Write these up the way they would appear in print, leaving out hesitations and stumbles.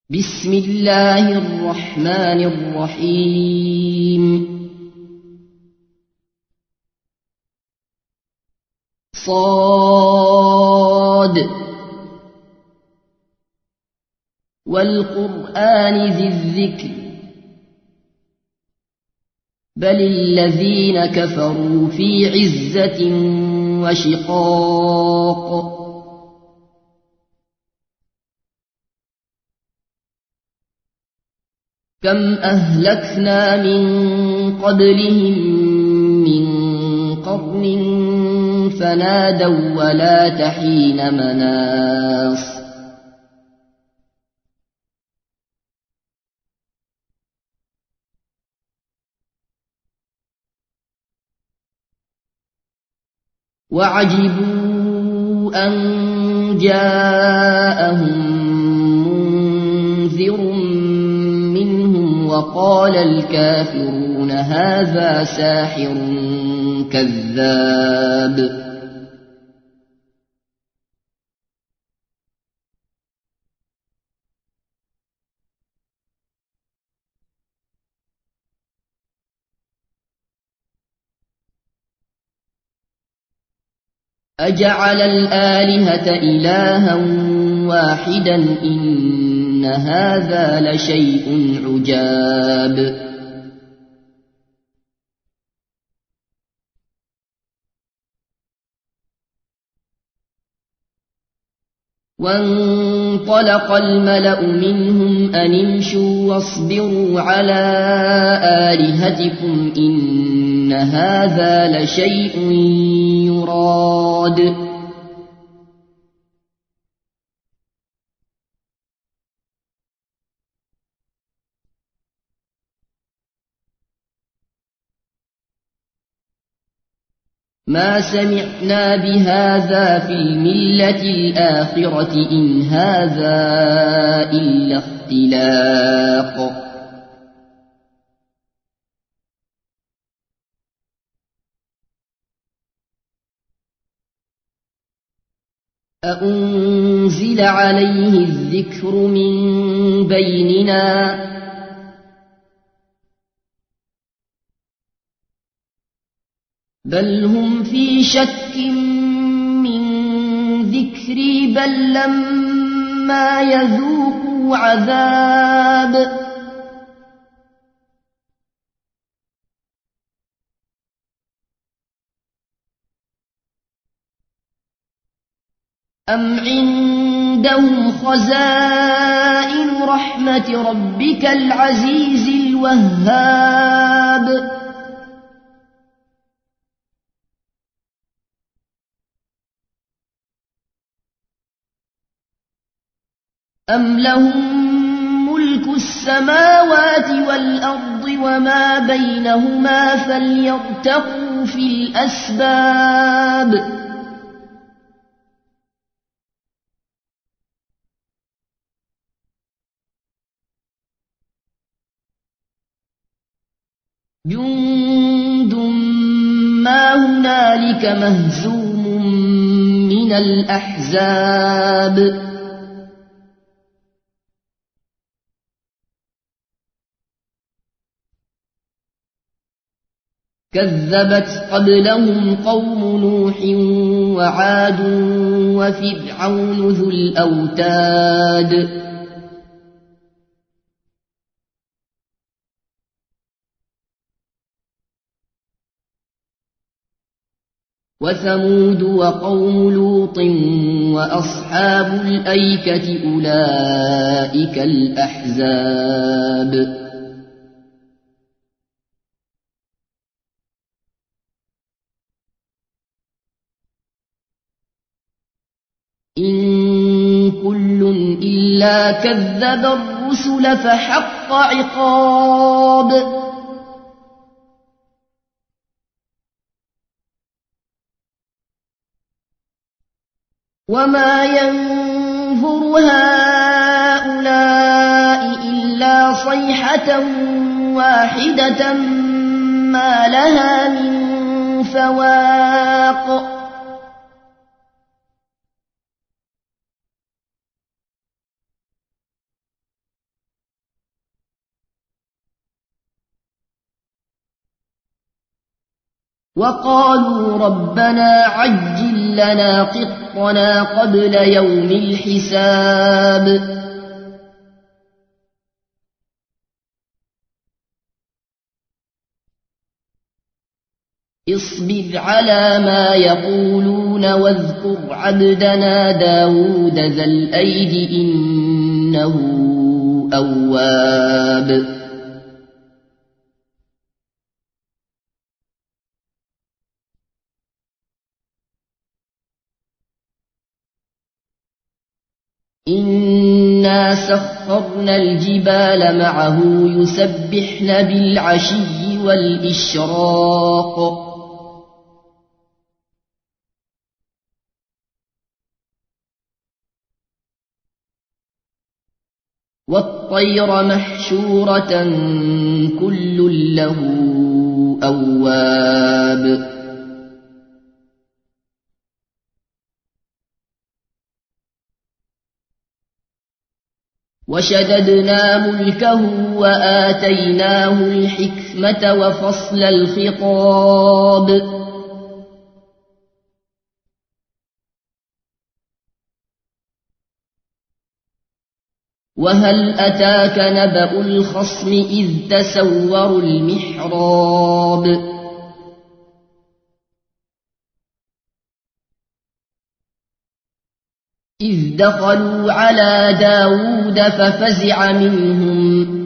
بسم الله الرحمن الرحيم صاد والقرآن ذي الذكر بل الذين كفروا في عزة وشقاق كم أهلكنا من قبلهم من قرن فنادوا ولا تحين مناص وعجبوا أن جاءهم منذر منهم وقال الكافرون هذا ساحر كذاب أجعل الآلهة إلها واحدا إن هذا لشيء عجاب وانطلق الملأ منهم أن امشوا واصبروا على آلهتكم إن هذا لشيء يراد ما سمعنا بهذا في الملة الآخرة إن هذا إلا اختلاق أأنزل عليه الذكر من بيننا بل هم في شك من ذكري بل لما يذوقوا عذاب أم عندهم خزائن رحمة ربك العزيز الوهاب أم لهم ملك السماوات والأرض وما بينهما فليرتقوا في الأسباب جند ما هنالك مهزوم من الأحزاب كذبت قبلهم قوم نوح وعاد وفرعون ذو الأوتاد وثمود وقوم لوط وأصحاب الأيكة أولئك الأحزاب إن كل إلا كذب الرسل فحق عقاب وما ينظر هؤلاء إلا صيحة واحدة ما لها من فواق وقالوا ربنا عجل لنا قطنا قبل يوم الحساب اصبر على ما يقولون واذكر عبدنا داود ذا الأيد إنه أواب إنا سخرنا الجبال معه يسبحن بالعشي والإشراق والطير محشورة كل له أواب وشددنا ملكه وآتيناه الحكمة وفصل الخطاب وهل أتاك نبأ الخصم إذ تسوروا المحراب إذ دخلوا على داود ففزع منهم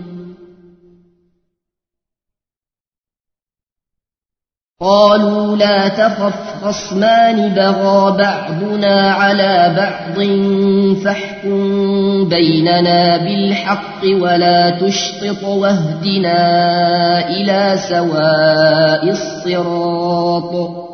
قالوا لا تخف خصمان بغى بعضنا على بعض فاحكم بيننا بالحق ولا تشطط واهدنا إلى سواء الصراط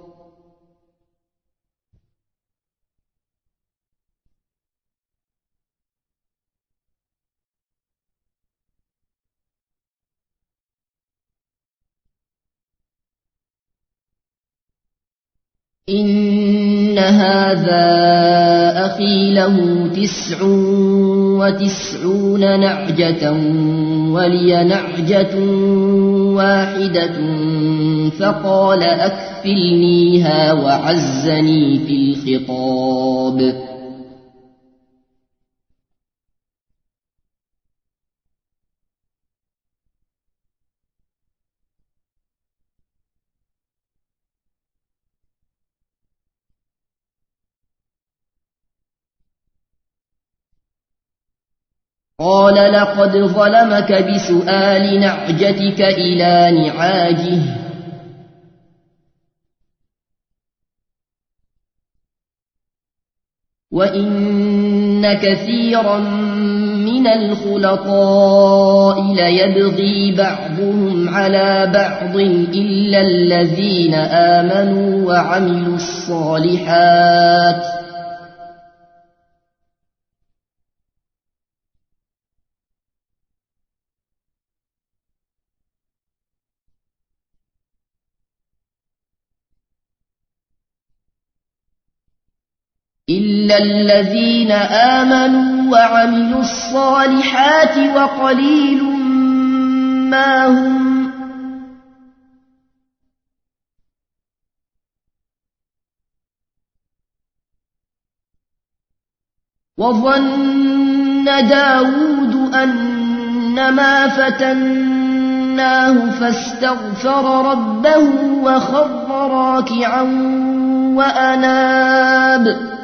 إن هذا أخي له 99 نعجة ولي نعجة واحدة فقال أكفلنيها وعزني في الخطاب قال لقد ظلمك بسؤال نعجتك إلى نعاجه وإن كثيرا من الخلطاء ليبغي بعضهم على بعض إلا الذين آمنوا وعملوا الصالحات إلا الذين آمنوا وعملوا الصالحات وقليل ما هم وظن داود أنما فتناه فاستغفر ربه وخر راكعا وأناب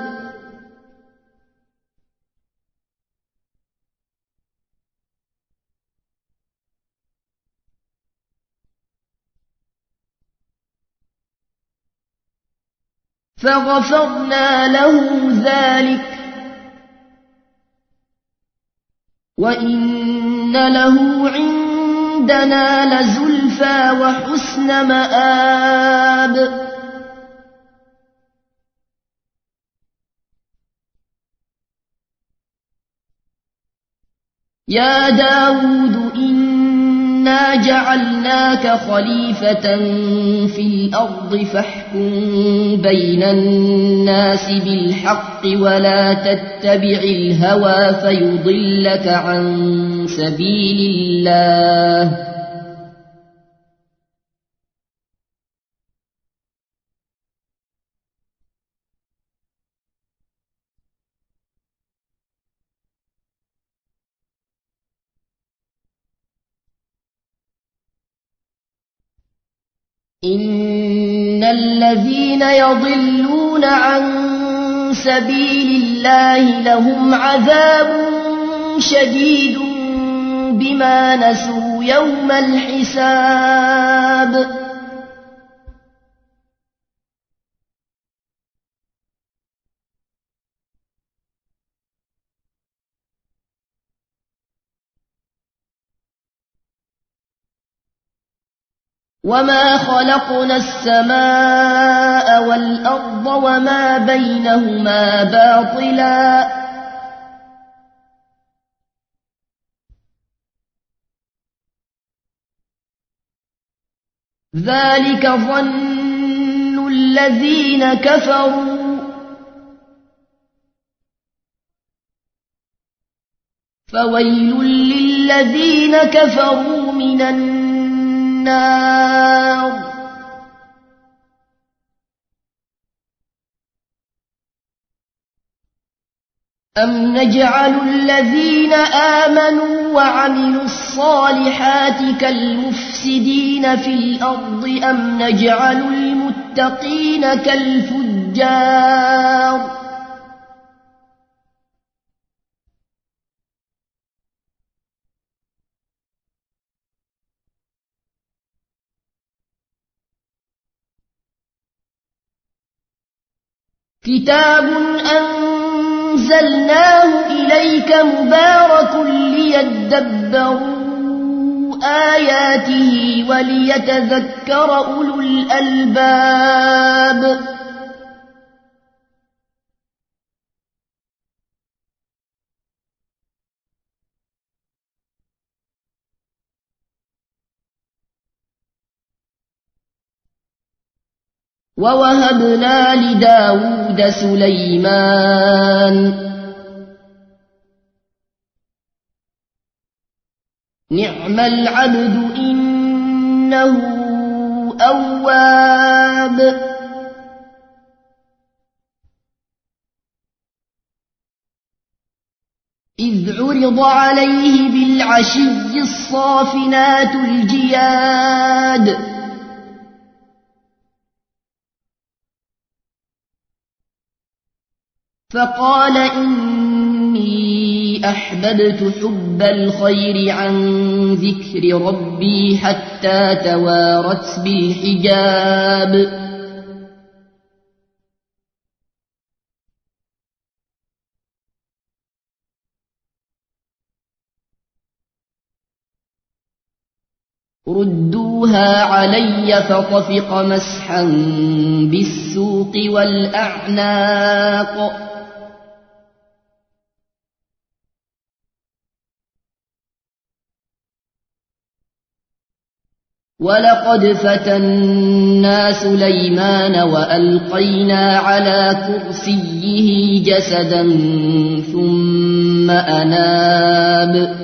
فغفرنا له ذلك وإن له عندنا لزلفى وحسن مآب يا داود إنا جعلناك خليفة في الأرض فاحكم بين الناس بالحق ولا تتبع الهوى فيضلك عن سبيل الله إن الذين يضلون عن سبيل الله لهم عذاب شديد بما نسوا يوم الحساب وما خلقنا السماء والأرض وما بينهما باطلا ذلك ظن الذين كفروا فويل للذين كفروا من النار أم نجعل الذين آمنوا وعملوا الصالحات كالمفسدين في الأرض أم نجعل المتقين كالفجار كتاب أنزلناه إليك مبارك ليدبروا آياته وليتذكر أولو الألباب ووهبنا لداود سليمان نعم العبد إنه أواب إذ عرض عليه بالعشي الصافنات الجياد فقال إني أحببت حب الخير عن ذكر ربي حتى توارت بالحجاب ردوها علي فطفق مسحا بالسوق والأعناق ولقد فتنا سليمان وألقينا على كرسيه جسدا ثم أناب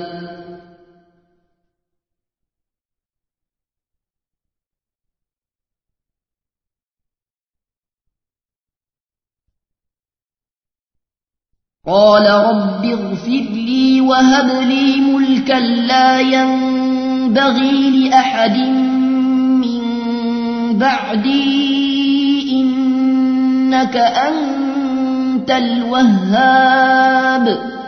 قال رب اغفر لي وهب لي ملكا لا ينبغي لأحد من بعدي إنك أنت الوهاب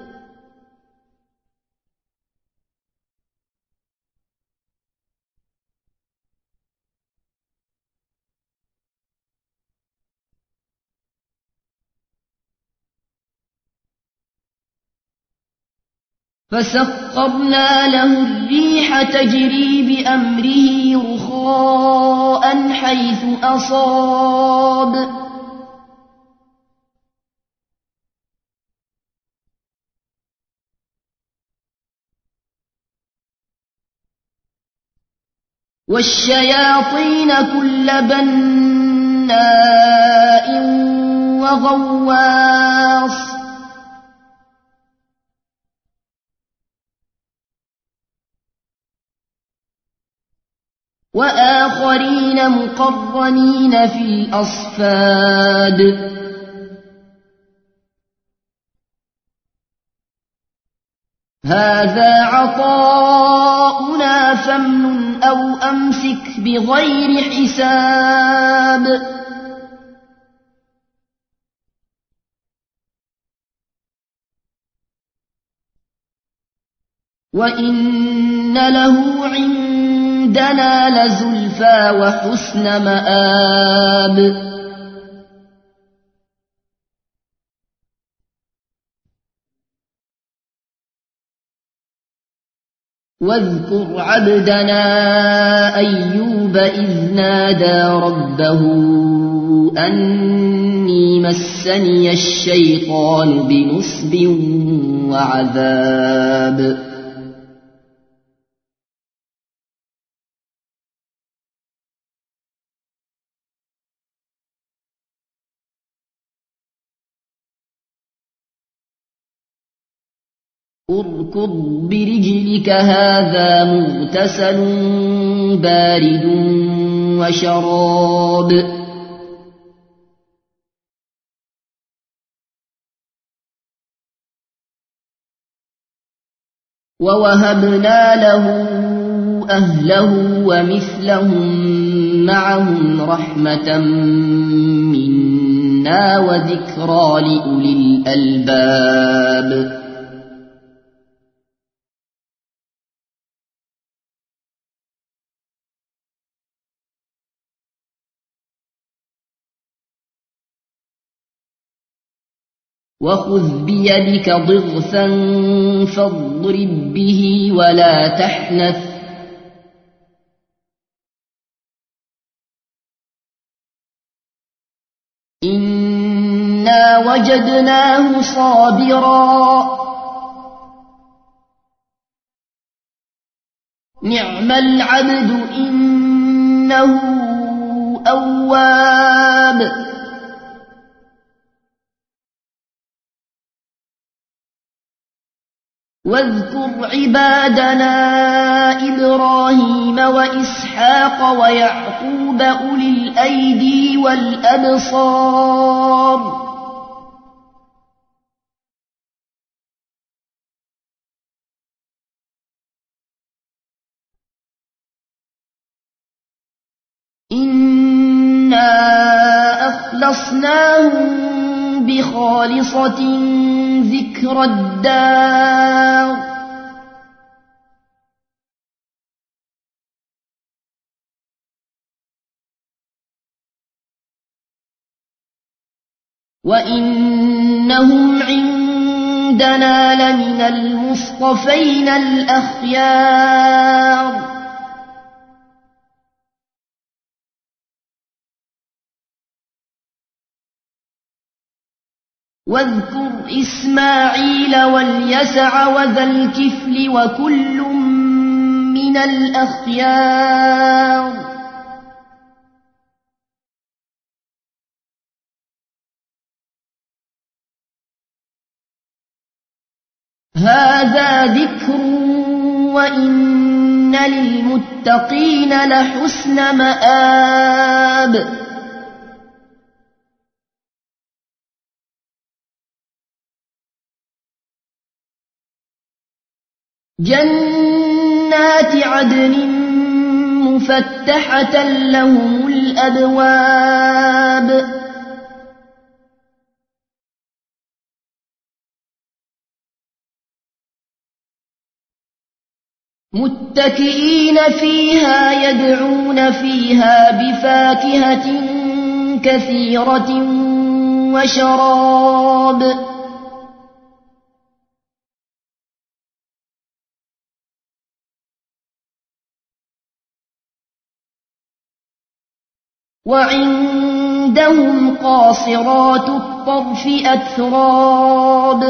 فسخرنا له الريح تجري بأمره رخاء حيث أصاب والشياطين كل بناء وغواص وآخرين مقرنين في الأصفاد هذا عطاؤنا فامنن أو أمسك بغير حساب وإن له عندنا لزلفى وحسن مآب واذكر عبدنا أيوب إذ نادى ربه أني مسني الشيطان بنصب وعذاب اركض برجلك هذا مغتسل بارد وشراب ووهبنا له أهله ومثلهم معهم رحمة منا وذكرى لأولي الألباب وخذ بيدك ضغثا فاضرب به ولا تحنث إنا وجدناه صابرا نعم العبد إنه أواب واذكر عبادنا إبراهيم وإسحاق ويعقوب أولي الأيدي والأبصار إنا أخلصناهم بخالصة ذكر الدار وإنهم عندنا لمن المصطفين الأخيار واذكر إسماعيل واليسع وذا الكفل وكل من الأخيار هذا ذكر وإن للمتقين لحسن مآب جنات عدن مفتحة لهم الأبواب متكئين فيها يدعون فيها بفاكهة كثيرة وشراب وعندهم قاصرات الطرف أتراب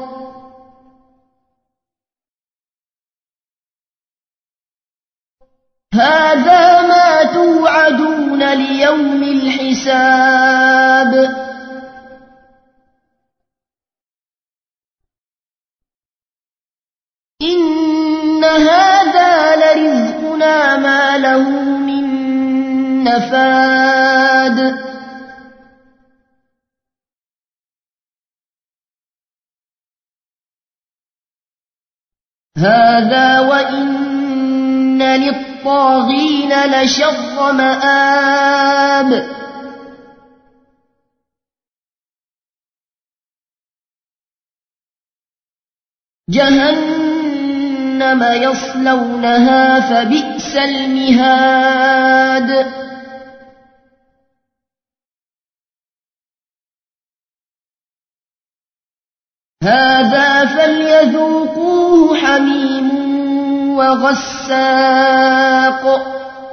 هذا ما توعدون ليوم الحساب إن هذا لرزقنا ما له من نفاد هذا وإن للطاغين لشر مآب جهنم يصلونها فبئس المهاد هذا فليذوقوه حميم وغساق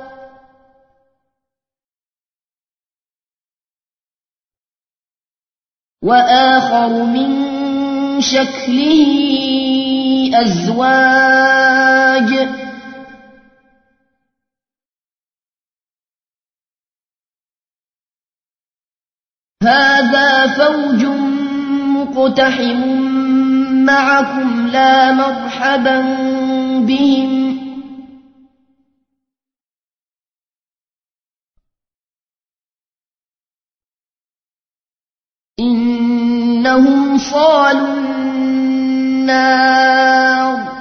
وآخر من شكله أزواج هذا فوج مقتحم معكم لا مرحبا بهم إنهم صالوا النار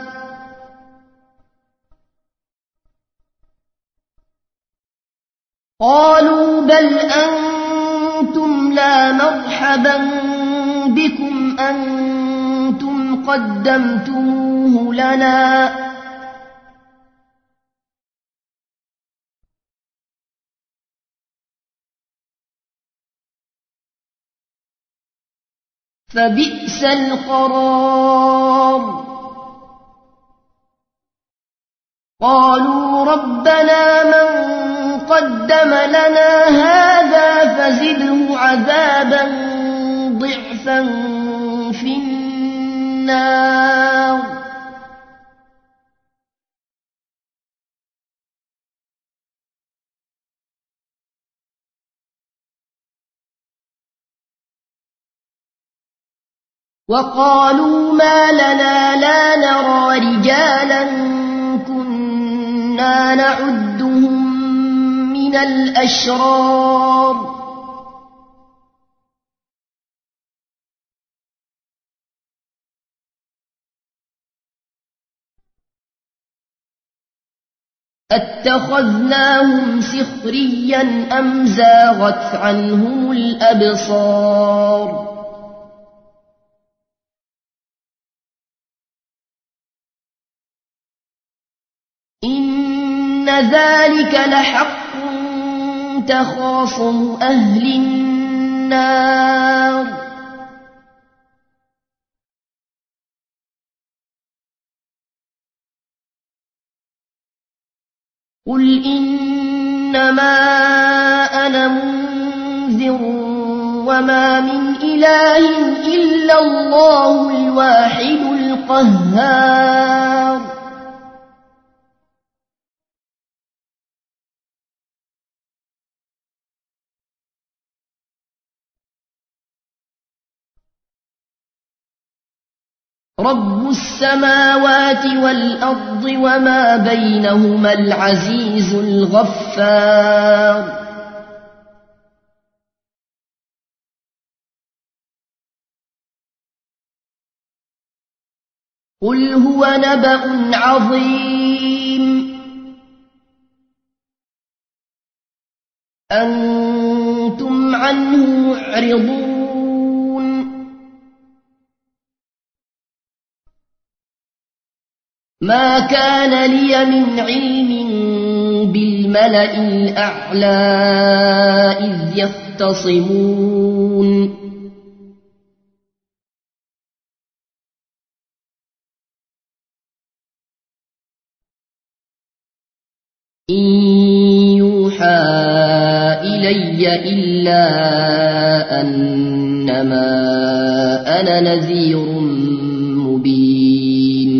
قالوا بل أنتم لا مرحبا بكم أنتم قدمتموه لنا فبئس القرار قالوا ربنا من قدم لنا هذا فزده عذابا ضعفا في النار وقالوا ما لنا لا نرى رجالا كنا نعدهم من الأشرار أتخذناهم سخريا أم زاغت عنهم الأبصار إن ذلك لحق تخاصم أهل النار قل إنما أنا منذر وما من إله إلا الله الواحد القهار رب السماوات والأرض وما بينهما العزيز الغفار قل هو نبأ عظيم أنتم عنه معرضون ما كان لي من علم بالملأ الأعلى إذ يختصمون إن يوحى إلي إلا أنما أنا نذير مبين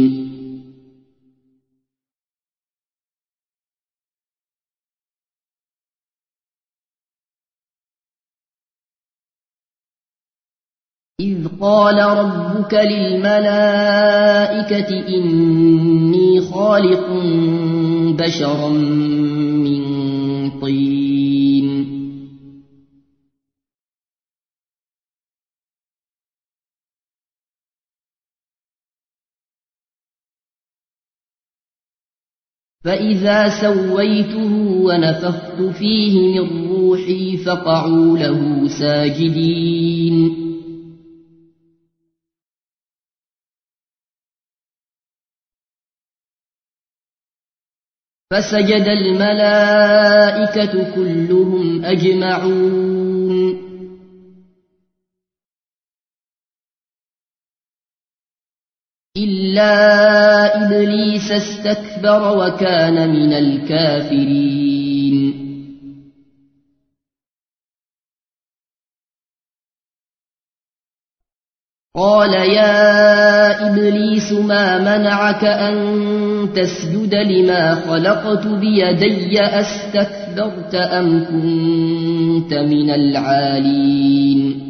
إذ قال ربك للملائكة إني خالق بشرا من طين فإذا سويته ونفخت فيه من روحي فقعوا له ساجدين فسجد الملائكة كلهم أجمعون إلا إبليس استكبر وكان من الكافرين قال يا إبليس ما منعك أن تسجد لما خلقت بيدي أستكبرت أم كنت من العالين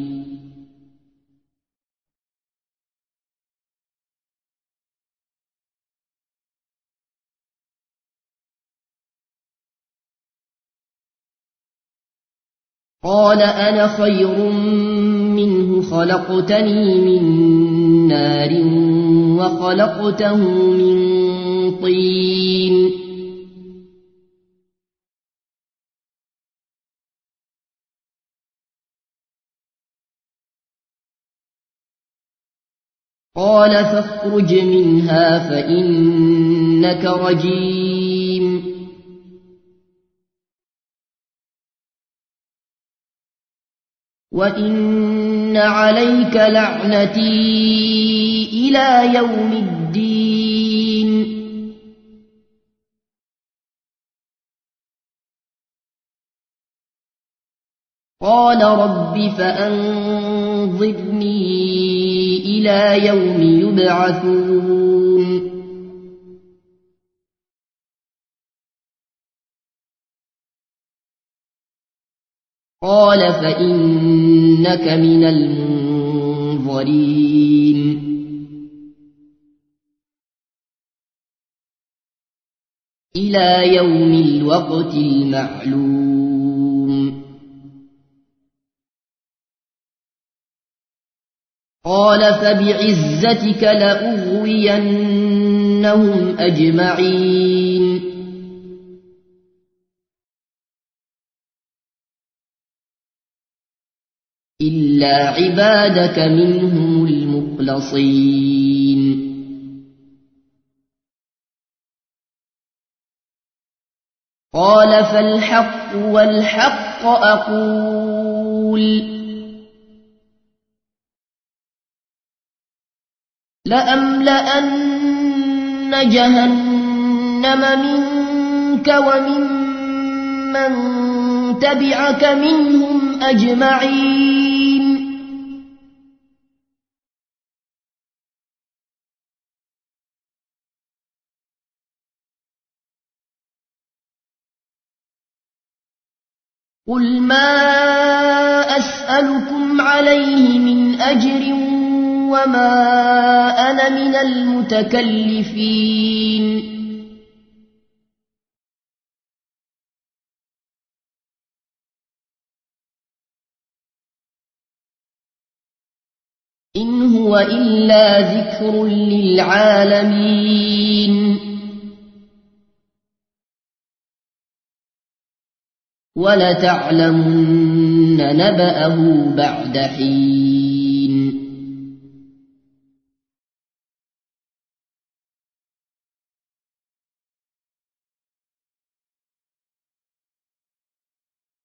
قال أنا خير منه خلقتني من نار وخلقته من طين قال فاخرج منها فإنك رجيم وإن عليك لعنتي إلى يوم الدين قال رب فأنظرني إلى يوم يبعثون قال فإنك من المنظرين إلى يوم الوقت المعلوم قال فبعزتك لأغوينهم أجمعين إلا عبادك منهم المخلصين قال فالحق والحق أقول لأملأن جهنم منك وممن تبعك منهم أجمعين قل ما أسألكم عليه من أجر وما أنا من المتكلفين إن هو إلا ذكر للعالمين ولتعلمن نبأه بعد حين